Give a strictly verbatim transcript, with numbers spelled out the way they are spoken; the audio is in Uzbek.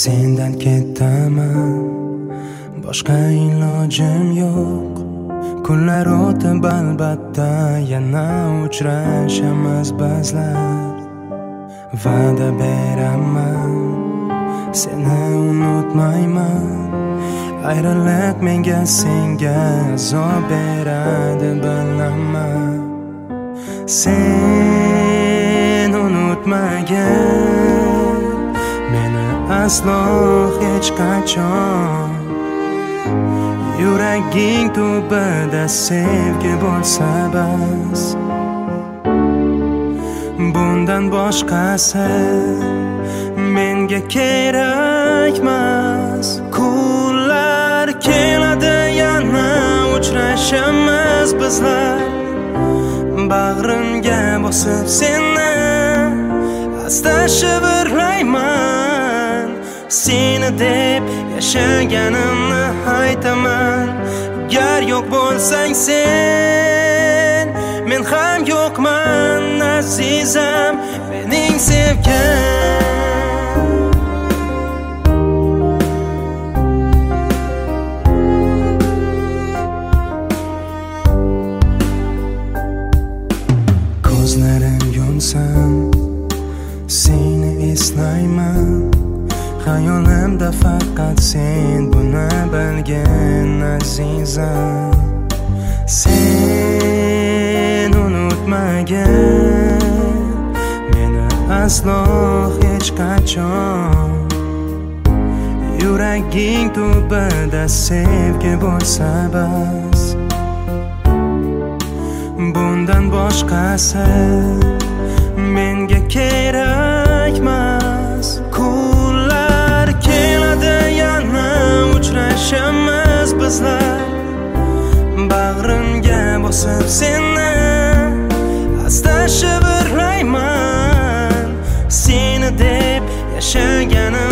Sendan ketaman, boshqa ilojim yo'q. Kunlar o'tib albatta yana uchrashamiz bizlar. Va'da beraman, seni unutmayman. Ayriliq menga senga azob beradi bilaman. Sen unutmagin meni aslo hech qachon. Yuraging tubida sevgi bo'lsa bas. Bundan boshqasi menga kerakmas. Kunlar keladi yana uchrashamiz bizlar. Bag'rimga bosib seni asta shivirlayman. Seni deb yashaganimni aytaman. Gar yo'q bo'lsang sen, men ham yo'qman azizam, mening sevgim. Ko'zlarim yumsam seni eslayman. Hayolimda faqat sen, buni bilgin azizam. Sen unutmagin meni aslo hech qachon. Yuraging tubida sevgi bo'lsa bas. Bundan boshqasi menga kerakmas. Kunlar keladi yana uchrashamiz bizlar. Bag'rimga bosib seni asta shivirlayman. Seni deb yashaganim